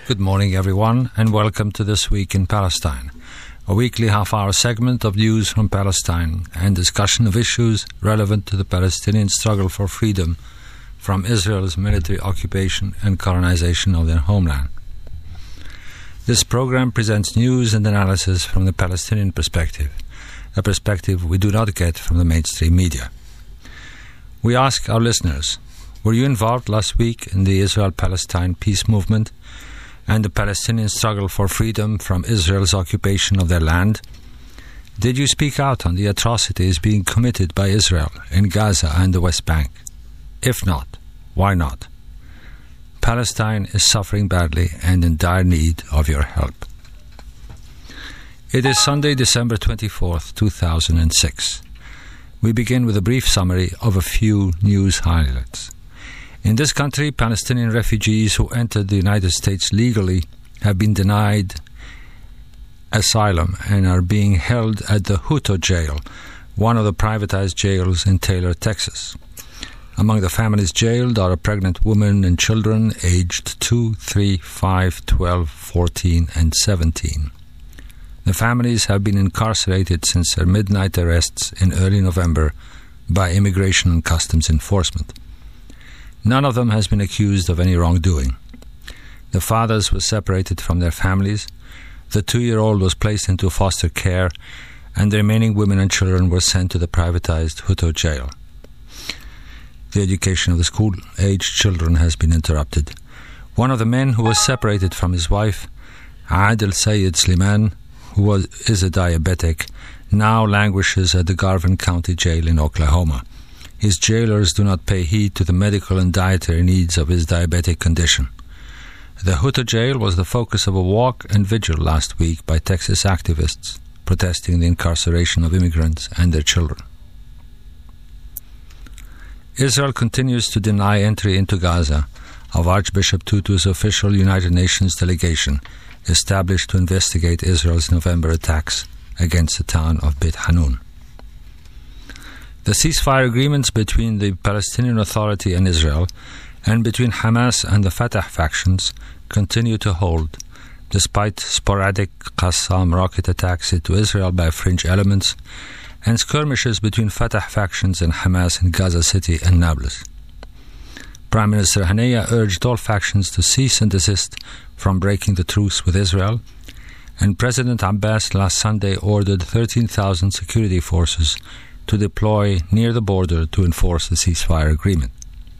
Good morning, everyone, and welcome to This Week in Palestine, a weekly half-hour segment of news from Palestine and discussion of issues relevant to the Palestinian struggle for freedom from Israel's military occupation and colonization of their homeland. This program presents news and analysis from the Palestinian perspective, a perspective we do not get from the mainstream media. We ask our listeners, were you involved last week in the Israel-Palestine peace movement and the Palestinian struggle for freedom from Israel's occupation of their land? Did you speak out on the atrocities being committed by Israel in Gaza and the West Bank? If not, why not? Palestine is suffering badly and in dire need of your help. It is Sunday, December 24th, 2006. We begin with a brief summary of a few news highlights. In this country, Palestinian refugees who entered the United States legally have been denied asylum and are being held at the Hutto jail, one of the privatized jails in Taylor, Texas. Among the families jailed are a pregnant woman and children aged 2, 3, 5, 12, 14, and 17. The families have been incarcerated since their midnight arrests in early November by Immigration and Customs Enforcement. None of them has been accused of any wrongdoing. The fathers were separated from their families, the 2-year-old was placed into foster care, and the remaining women and children were sent to the privatized Hutto jail. The education of the school-aged children has been interrupted. One of the men who was separated from his wife, Adel Sayed Sliman, who is a diabetic, now languishes at the Garvin County Jail in Oklahoma. His jailers do not pay heed to the medical and dietary needs of his diabetic condition. The Hutto jail was the focus of a walk and vigil last week by Texas activists protesting the incarceration of immigrants and their children. Israel continues to deny entry into Gaza of Archbishop Tutu's official United Nations delegation established to investigate Israel's November attacks against the town of Beit Hanun. The ceasefire agreements between the Palestinian Authority and Israel and between Hamas and the Fatah factions continue to hold, despite sporadic Qassam rocket attacks into Israel by fringe elements and skirmishes between Fatah factions and Hamas in Gaza City and Nablus. Prime Minister Haniyeh urged all factions to cease and desist from breaking the truce with Israel, and President Abbas last Sunday ordered 13,000 security forces to deploy near the border to enforce the ceasefire agreement.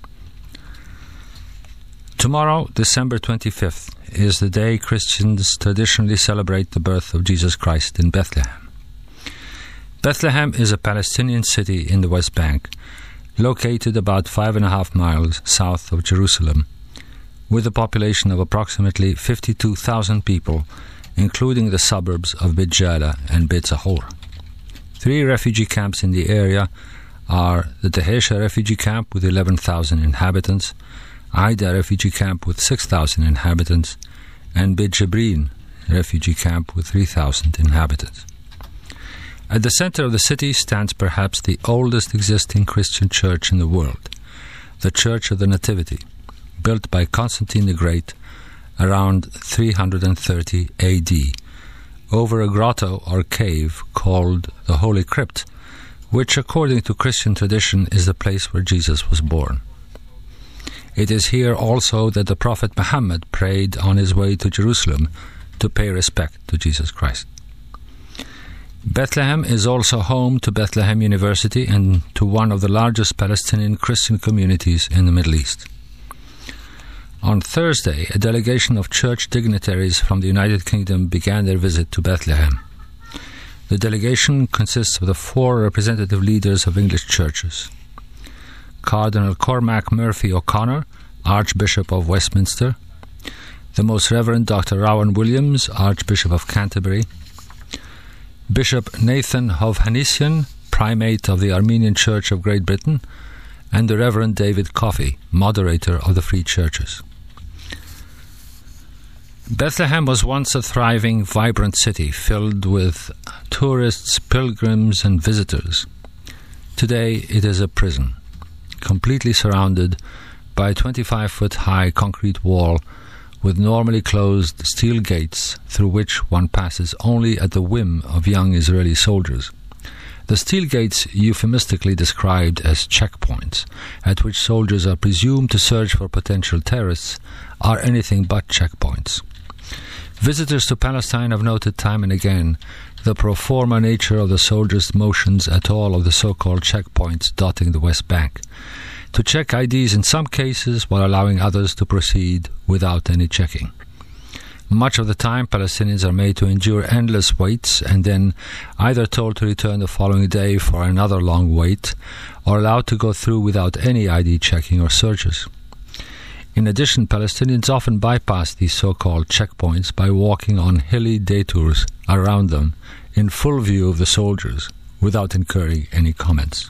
Tomorrow, December 25th, is the day Christians traditionally celebrate the birth of Jesus Christ in Bethlehem. Bethlehem is a Palestinian city in the West Bank, located about 5.5 miles south of Jerusalem, with a population of approximately 52,000 people, including the suburbs of Beit Jala and Beit Zahor. 3 refugee camps in the area are the Dahesha refugee camp with 11,000 inhabitants, Aida refugee camp with 6,000 inhabitants, and Beit Jibrin refugee camp with 3,000 inhabitants. At the center of the city stands perhaps the oldest existing Christian church in the world, the Church of the Nativity, built by Constantine the Great around 330 AD, over a grotto or cave called the Holy Crypt, which according to Christian tradition is the place where Jesus was born. It is here also that the Prophet Muhammad prayed on his way to Jerusalem to pay respect to Jesus Christ. Bethlehem is also home to Bethlehem University and to one of the largest Palestinian Christian communities in the Middle East. On Thursday, a delegation of church dignitaries from the United Kingdom began their visit to Bethlehem. The delegation consists of the 4 representative leaders of English churches: Cardinal Cormac Murphy O'Connor, Archbishop of Westminster; the Most Reverend Dr. Rowan Williams, Archbishop of Canterbury; Bishop Nathan Hovhannissian, Primate of the Armenian Church of Great Britain; and the Reverend David Coffey, Moderator of the Free Churches. Bethlehem was once a thriving, vibrant city filled with tourists, pilgrims, and visitors. Today it is a prison, completely surrounded by a 25-foot-high concrete wall with normally closed steel gates through which one passes only at the whim of young Israeli soldiers. The steel gates, euphemistically described as checkpoints, at which soldiers are presumed to search for potential terrorists, are anything but checkpoints. Visitors to Palestine have noted time and again the pro forma nature of the soldiers' motions at all of the so-called checkpoints dotting the West Bank, to check IDs in some cases while allowing others to proceed without any checking. Much of the time, Palestinians are made to endure endless waits and then either told to return the following day for another long wait or allowed to go through without any ID checking or searches. In addition, Palestinians often bypass these so-called checkpoints by walking on hilly detours around them in full view of the soldiers without incurring any comments.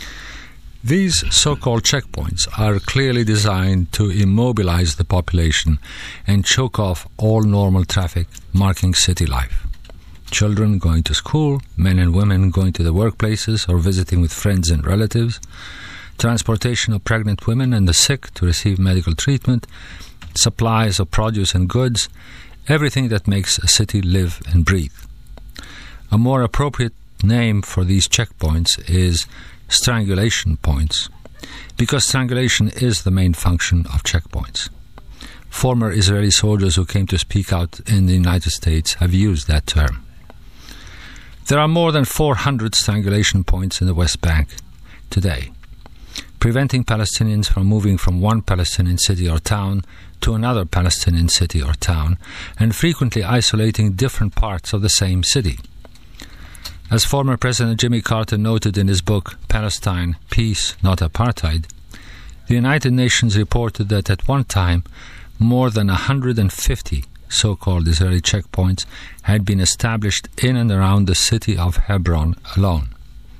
These so-called checkpoints are clearly designed to immobilize the population and choke off all normal traffic marking city life. Children going to school, men and women going to the workplaces or visiting with friends and relatives, transportation of pregnant women and the sick to receive medical treatment, supplies of produce and goods, everything that makes a city live and breathe. A more appropriate name for these checkpoints is strangulation points, because strangulation is the main function of checkpoints. Former Israeli soldiers who came to speak out in the United States have used that term. There are more than 400 strangulation points in the West Bank today, preventing Palestinians from moving from one Palestinian city or town to another Palestinian city or town, and frequently isolating different parts of the same city. As former President Jimmy Carter noted in his book, Palestine, Peace, Not Apartheid, the United Nations reported that at one time, more than 150 so-called Israeli checkpoints had been established in and around the city of Hebron alone.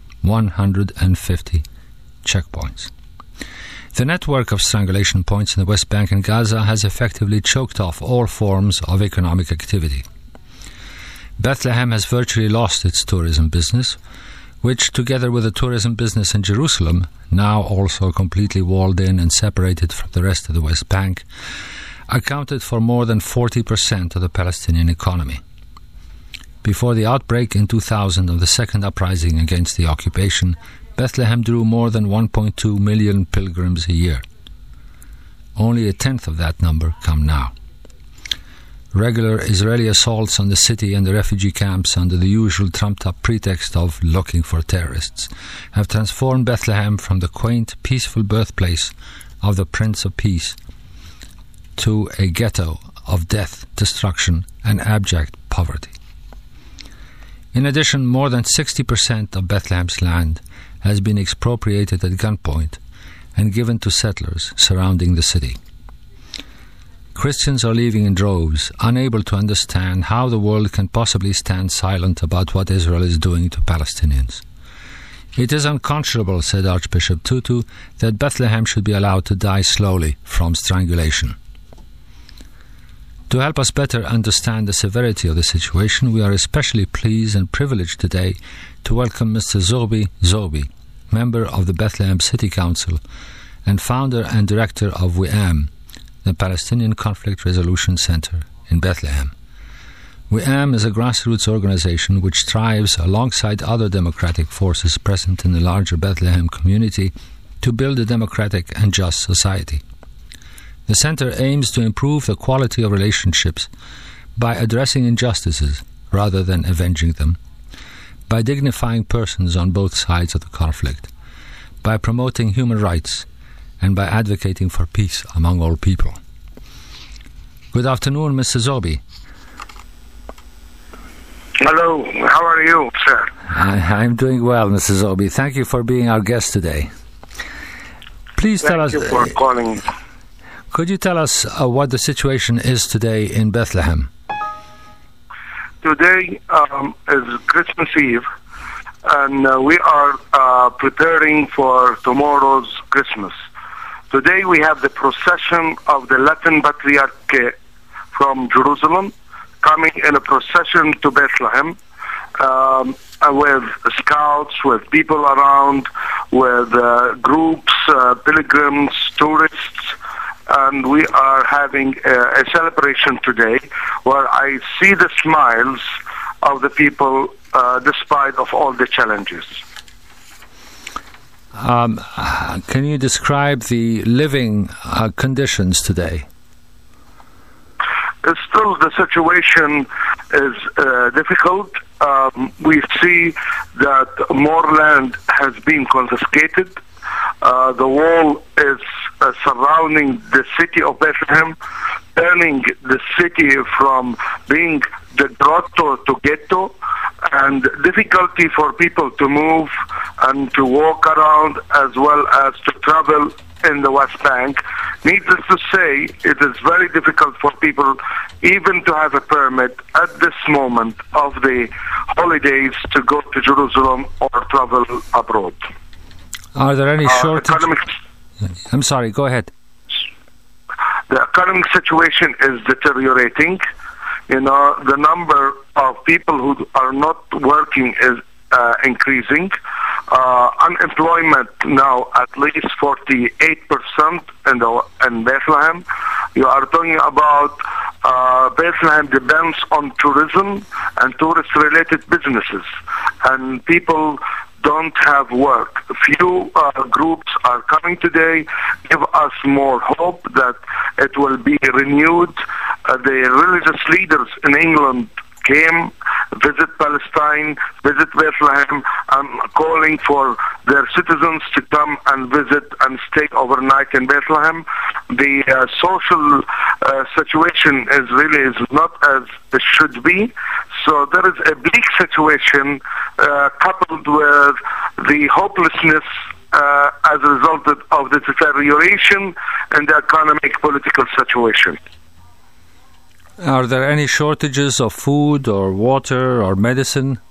150 checkpoints. The network of strangulation points in the West Bank and Gaza has effectively choked off all forms of economic activity. Bethlehem has virtually lost its tourism business, which, together with the tourism business in Jerusalem, now also completely walled in and separated from the rest of the West Bank, accounted for more than 40% of the Palestinian economy. Before the outbreak in 2000 of the second uprising against the occupation, Bethlehem drew more than 1.2 million pilgrims a year. Only a tenth of that number come now. Regular Israeli assaults on the city and the refugee camps under the usual trumped-up pretext of looking for terrorists have transformed Bethlehem from the quaint, peaceful birthplace of the Prince of Peace to a ghetto of death, destruction, and abject poverty. In addition, more than 60% of Bethlehem's land has been expropriated at gunpoint and given to settlers surrounding the city. Christians are leaving in droves, unable to understand how the world can possibly stand silent about what Israel is doing to Palestinians. It is unconscionable, said Archbishop Tutu, that Bethlehem should be allowed to die slowly from strangulation. To help us better understand the severity of the situation, we are especially pleased and privileged today to welcome Mr. Zohbi Zohbi, member of the Bethlehem City Council and founder and director of WIAM, the Palestinian Conflict Resolution Center in Bethlehem. WIAM is a grassroots organization which strives alongside other democratic forces present in the larger Bethlehem community to build a democratic and just society. The center aims to improve the quality of relationships by addressing injustices rather than avenging them, by dignifying persons on both sides of the conflict, by promoting human rights, and by advocating for peace among all people. Good afternoon, Mr. Zohbi. Hello, how are you, sir? I'm doing well, Mr. Zohbi. Thank you for being our guest today. Please tell us... Thank you for calling. Could you tell us what the situation is today in Bethlehem? Today is Christmas Eve, and we are preparing for tomorrow's Christmas. Today we have the procession of the Latin Patriarch from Jerusalem coming in a procession to Bethlehem with scouts, with people around, with groups, pilgrims, tourists, and we are having a celebration today where I see the smiles of the people despite of all the challenges. Can you describe the living conditions today? Still, the situation is difficult. We see that more land has been confiscated. The wall is surrounding the city of Bethlehem, turning the city from being the grotto to ghetto, and difficulty for people to move and to walk around as well as to travel in the West Bank. Needless to say, it is very difficult for people even to have a permit at this moment of the holidays to go to Jerusalem or travel abroad. Are there any shortages? I'm sorry, go ahead. The economic situation is deteriorating. You know, the number of people who are not working is increasing. Unemployment now at least 48% in Bethlehem. You are talking about Bethlehem depends on tourism and tourist-related businesses, and people don't have work. Few groups are coming today, give us more hope that it will be renewed. The religious leaders in England came, visit Palestine, visit Bethlehem, calling for their citizens to come and visit and stay overnight in Bethlehem. The social situation is not as it should be. So there is a bleak situation coupled with the hopelessness as a result of the deterioration in the economic political situation. Are there any shortages of food or water or medicine?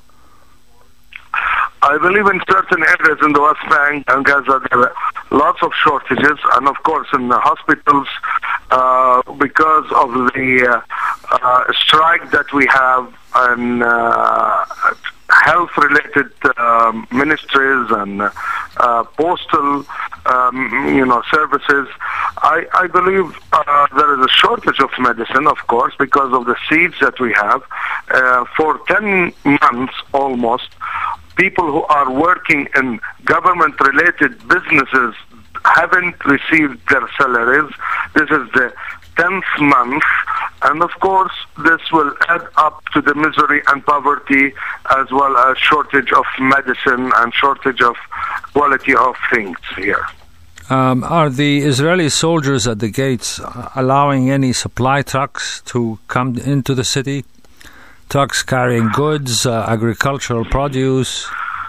I believe in certain areas in the West Bank and Gaza there are lots of shortages, and of course in the hospitals because of the strike that we have and health-related ministries and postal services. I believe there is a shortage of medicine, of course, because of the seeds that we have. For 10 months almost, people who are working in government-related businesses haven't received their salaries. This is the 10th month, and of course this will add up to the misery and poverty, as well as shortage of medicine and shortage of quality of things here. Are the Israeli soldiers at the gates allowing any supply trucks to come into the city? Trucks carrying goods, agricultural produce?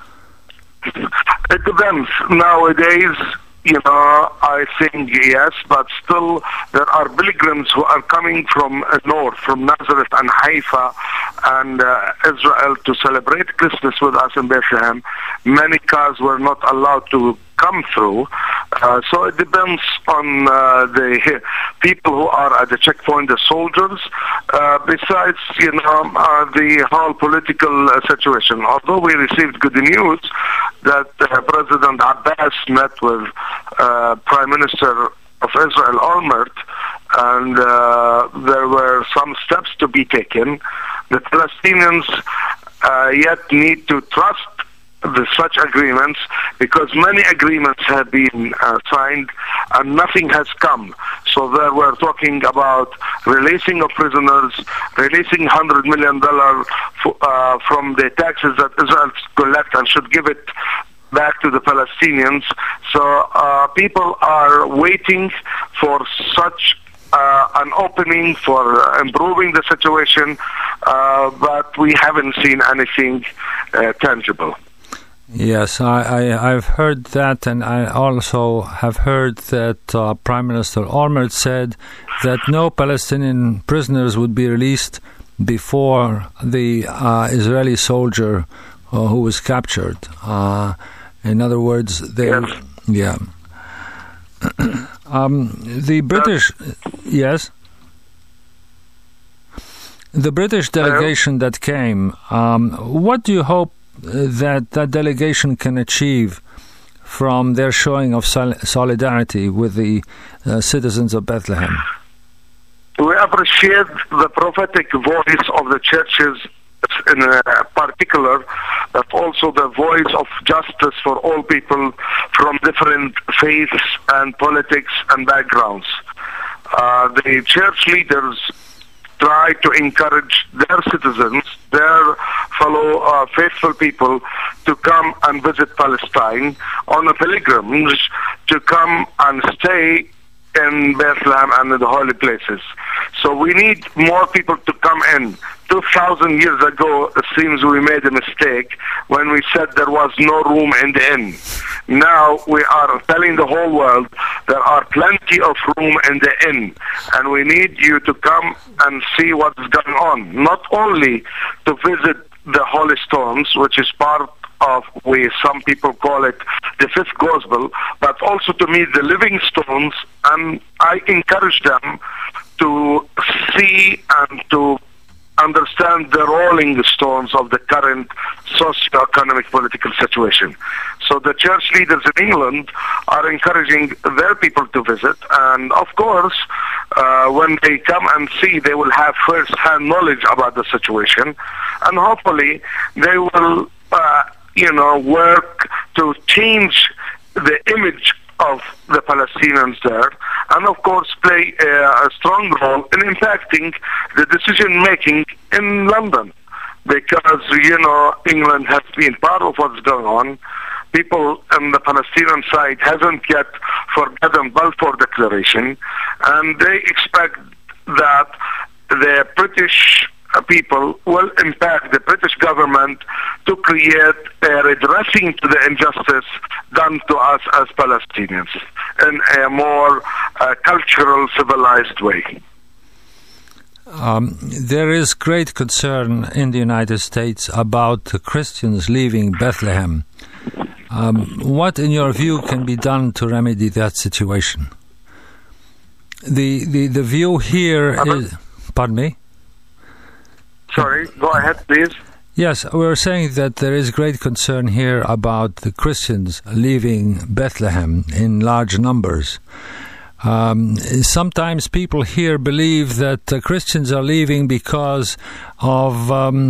It depends. Nowadays, I think yes, but still there are pilgrims who are coming from north, from Nazareth and Haifa and Israel to celebrate Christmas with us in Bethlehem. Many cars were not allowed to come through. So it depends on the people who are at the checkpoint, the soldiers, besides, the whole political situation. Although we received good news that President Abbas met with Prime Minister of Israel, Olmert, and there were some steps to be taken. The Palestinians yet need to trust such agreements, because many agreements have been signed and nothing has come. So there we're talking about releasing of prisoners, releasing $100 million from the taxes that Israel collects and should give it back to the Palestinians. So people are waiting for such an opening for improving the situation, but we haven't seen anything tangible. Yes, I've heard that, and I also have heard that Prime Minister Olmert said that no Palestinian prisoners would be released before the Israeli soldier who was captured. In other words, the British, yes? The British delegation that came, what do you hope that delegation can achieve from their showing of solidarity with the citizens of Bethlehem? We appreciate the prophetic voice of the churches in particular, but also the voice of justice for all people from different faiths and politics and backgrounds. The church leaders try to encourage their citizens, their fellow faithful people, to come and visit Palestine on a pilgrimage, to come and stay in Bethlehem and in the holy places. So we need more people to come in. 2,000 years ago, it seems we made a mistake when we said there was no room in the inn. Now we are telling the whole world there are plenty of room in the inn, and we need you to come and see what is going on. Not only to visit the holy stones, which is part of, some people call it the fifth gospel, but also to meet the living stones, and I encourage them to see and to understand the rolling stones of the current socio-economic political situation. So the church leaders in England are encouraging their people to visit, and of course, when they come and see, they will have first-hand knowledge about the situation, and hopefully they will work to change the image of the Palestinians there, and of course play a strong role in impacting the decision-making in London, because, England has been part of what's going on. People on the Palestinian side hasn't yet forgotten Balfour Declaration, and they expect that the British people will impact the British government to create a redressing to the injustice done to us as Palestinians in a more cultural, civilized way. There is great concern in the United States about the Christians leaving Bethlehem. What, in your view, can be done to remedy that situation? The view here is... Pardon me? Sorry, go ahead, please. Yes, we're saying that there is great concern here about the Christians leaving Bethlehem in large numbers. Sometimes people here believe that Christians are leaving because of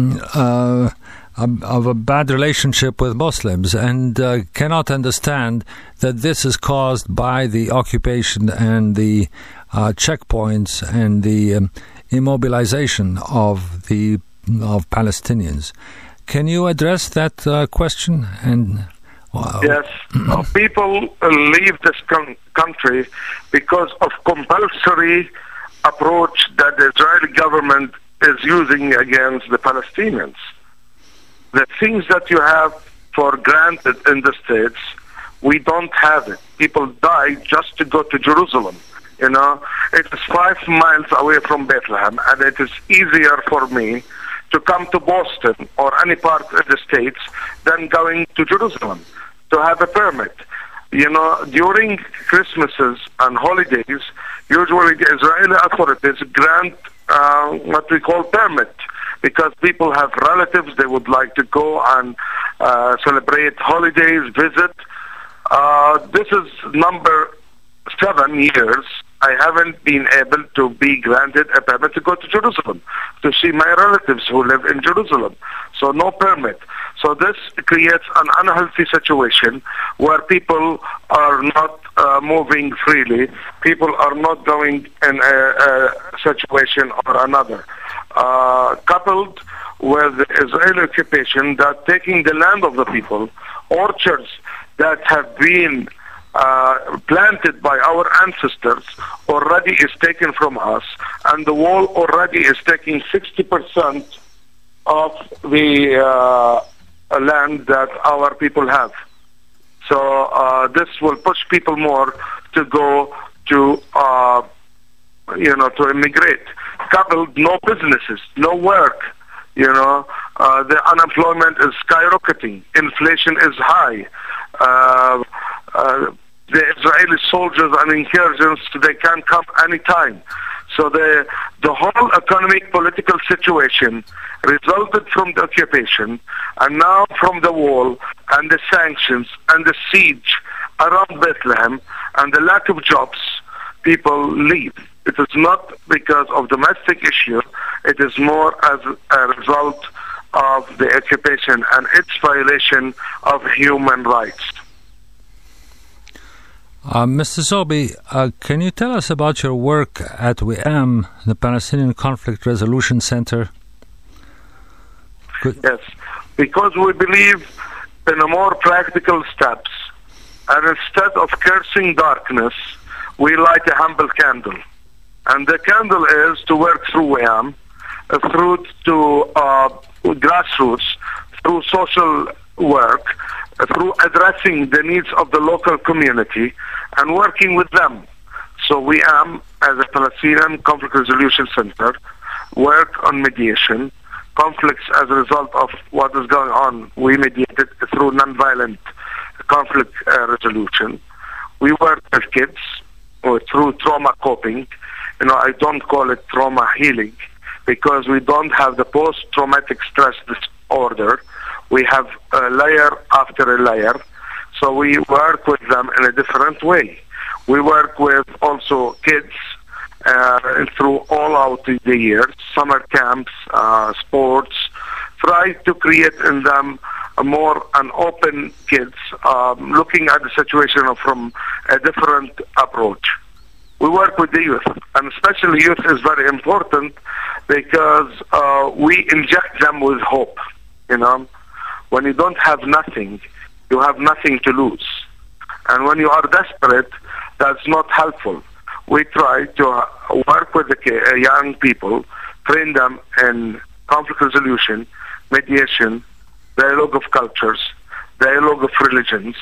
a bad relationship with Muslims, and cannot understand that this is caused by the occupation and the checkpoints and the immobilization of Palestinians. Can you address that question? Yes, people leave this country because of compulsory approach that the Israeli government is using against the Palestinians. The things that you have for granted in the States, we don't have it. People die just to go to Jerusalem. It is 5 miles away from Bethlehem, and it is easier for me to come to Boston or any part of the States than going to Jerusalem to have a permit. During Christmases and holidays, usually the Israeli authorities grant what we call permit, because people have relatives, they would like to go and celebrate holidays, visit. This is number 7 years I haven't been able to be granted a permit to go to Jerusalem, to see my relatives who live in Jerusalem. So no permit. So this creates an unhealthy situation where people are not moving freely. People are not going in a situation or another. Coupled with the Israeli occupation that taking the land of the people, orchards that have been planted by our ancestors already is taken from us, and the wall already is taking 60% of the land that our people have. So this will push people more to go to to immigrate. Coupled, no businesses, no work. The unemployment is skyrocketing. Inflation is high. The Israeli soldiers and insurgents, they can come anytime. So the whole economic political situation resulted from the occupation, and now from the wall and the sanctions and the siege around Bethlehem and the lack of jobs, people leave. It is not because of domestic issue, it is more as a result of the occupation and its violation of human rights. Mr. Zobi, can you tell us about your work at WIAM, the Palestinian Conflict Resolution Center? Yes, because we believe in a more practical steps, and instead of cursing darkness, we light a humble candle. And the candle is to work through WIAM, through to grassroots, through social work, through addressing the needs of the local community and working with them. So WIAM, as a Palestinian Conflict Resolution Center, work on mediation. Conflicts as a result of what is going on, we mediate it through nonviolent conflict resolution. We work with kids through trauma coping. I don't call it trauma healing because we don't have the post-traumatic stress disorder. We have a layer after a layer. So we work with them in a different way. We work with also kids through all out the years, summer camps, sports, try to create in them an open kids, looking at the situation from a different approach. We work with the youth, and especially youth is very important because we inject them with hope. When you don't have nothing, you have nothing to lose. And when you are desperate, that's not helpful. We try to work with the young people, train them in conflict resolution, mediation, dialogue of cultures, dialogue of religions,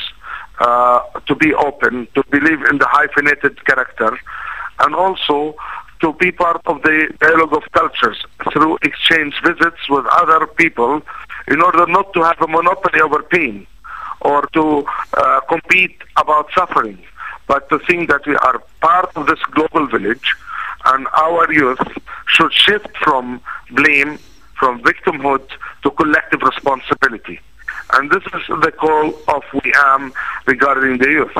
to be open, to believe in the hyphenated character, and also to be part of the dialogue of cultures through exchange visits with other people in order not to have a monopoly over pain or to compete about suffering, but to think that we are part of this global village and our youth should shift from blame, from victimhood to collective responsibility. And this is the call of WIAM regarding the youth.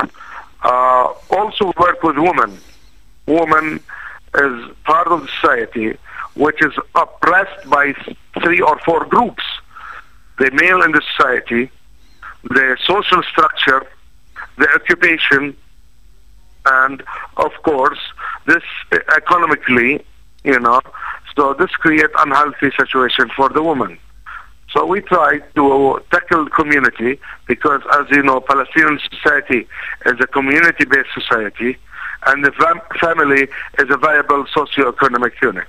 Also work with women. Women is part of society which is oppressed by 3 or 4 groups. The male in the society, the social structure, the occupation, and of course, this economically, so this creates unhealthy situation for the woman. So we try to tackle community because, as you know, Palestinian society is a community-based society, and the family is a viable socio-economic unit.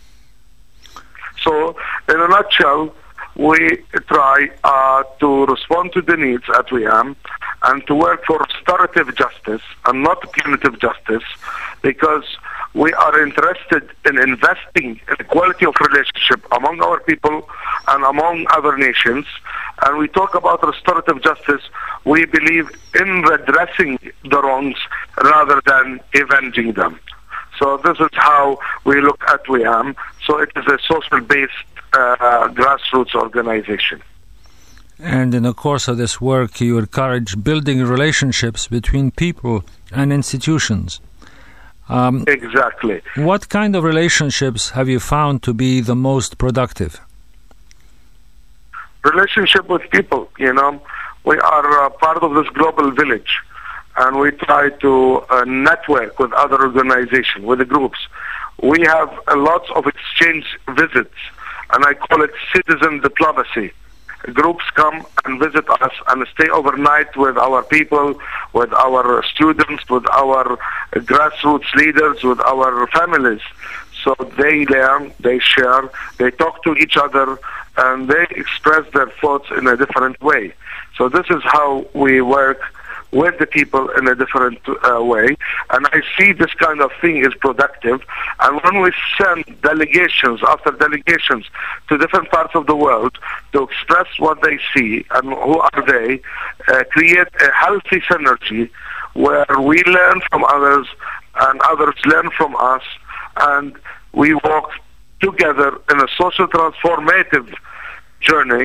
So, in a nutshell, we try to respond to the needs at WIAM and to work for restorative justice and not punitive justice, because we are interested in investing in the quality of relationship among our people and among other nations. And we talk about restorative justice, we believe in redressing the wrongs rather than avenging them. So this is how we look at WIAM. So it is a social-based grassroots organization. And in the course of this work, you encourage building relationships between people and institutions. Exactly. What kind of relationships have you found to be the most productive? Relationship with people, We are part of this global village, and we try to network with other organizations, with the groups. We have a lot of exchange visits, and I call it citizen diplomacy. Groups come and visit us and stay overnight with our people, with our students, with our grassroots leaders, with our families. So they learn, they share, they talk to each other, and they express their thoughts in a different way. So this is how we work with the people in a different way. And I see this kind of thing is productive. And when we send delegations after delegations to different parts of the world to express what they see and who are they, create a healthy synergy where we learn from others and others learn from us, and we walk together in a social transformative journey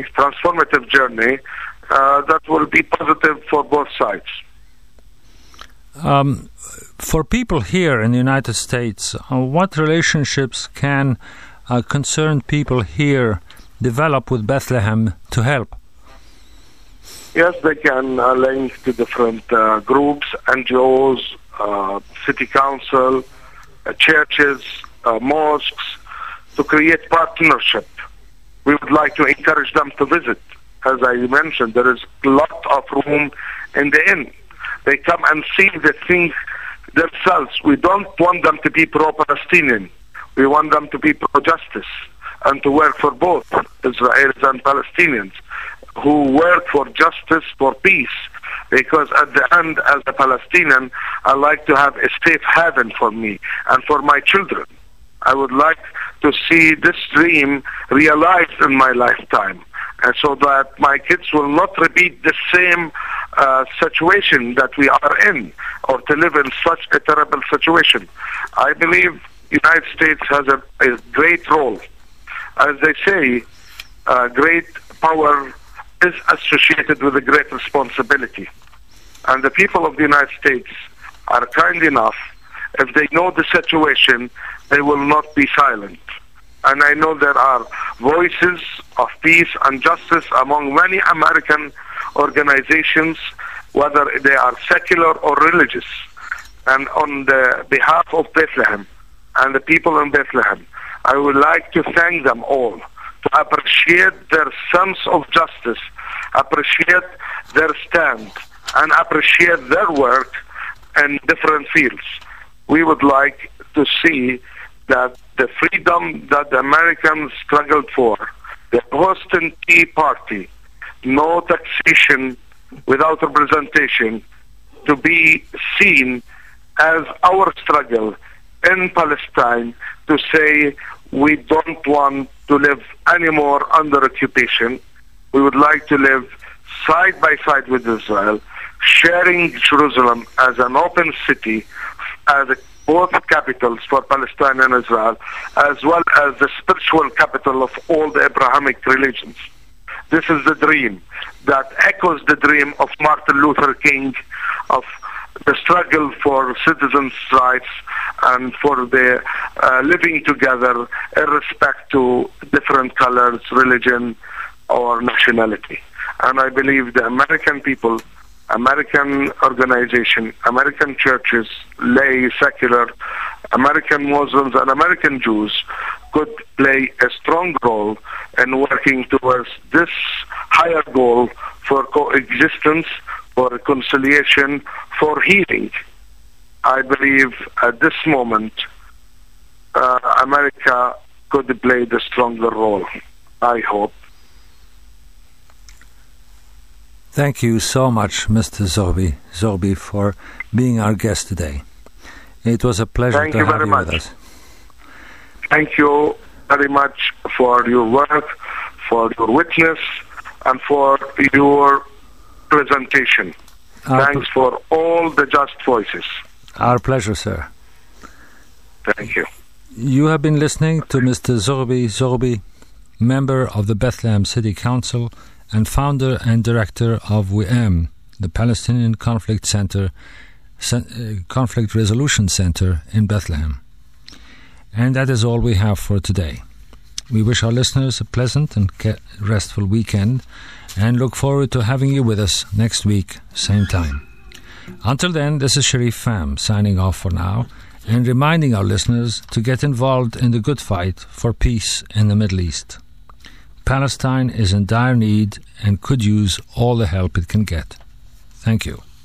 that will be positive for both sides. For people here in the United States, what relationships can concerned people here develop with Bethlehem to help? Yes, they can link to different groups, NGOs, city council, churches, mosques, to create partnership. We would like to encourage them to visit. As I mentioned, there is a lot of room in the inn. They come and see the things themselves. We don't want them to be pro-Palestinian. We want them to be pro-justice and to work for both Israelis and Palestinians, who work for justice, for peace. Because at the end, as a Palestinian, I like to have a safe haven for me and for my children. I would like to see this dream realized in my lifetime, and so that my kids will not repeat the same situation that we are in, or to live in such a terrible situation. I believe the United States has a great role. As they say, great power is associated with a great responsibility. And the people of the United States are kind enough, if they know the situation, they will not be silent. And I know there are voices of peace and justice among many American organizations, whether they are secular or religious. And on the behalf of Bethlehem and the people in Bethlehem, I would like to thank them all, to appreciate their sense of justice, appreciate their stand, and appreciate their work in different fields. We would like to see that the freedom that the Americans struggled for, the Boston Tea Party, no taxation without representation, to be seen as our struggle in Palestine, to say we don't want to live anymore under occupation. We would like to live side by side with Israel, sharing Jerusalem as an open city, as both capitals for Palestine and Israel, as well as the spiritual capital of all the Abrahamic religions. This is the dream that echoes the dream of Martin Luther King, of the struggle for citizens' rights and for the living together in respect to different colors, religion, or nationality. And I believe the American people, American organization, American churches, lay, secular, American Muslims and American Jews could play a strong role in working towards this higher goal for coexistence, for reconciliation, for healing. I believe at this moment, America could play the stronger role, I hope. Thank you so much, Mr. Zorbi, for being our guest today. It was a pleasure to have you with us. Thank you very much for your work, for your witness, and for your presentation. Thanks for all the just voices. Our pleasure, sir. Thank you. You have been listening to Mr. Zorbi, member of the Bethlehem City Council and founder and director of WIAM, the Palestinian Conflict Resolution Center in Bethlehem. And that is all we have for today. We wish our listeners a pleasant and restful weekend and look forward to having you with us next week, same time. Until then, this is Sharif Pham signing off for now and reminding our listeners to get involved in the good fight for peace in the Middle East. Palestine is in dire need and could use all the help it can get. Thank you.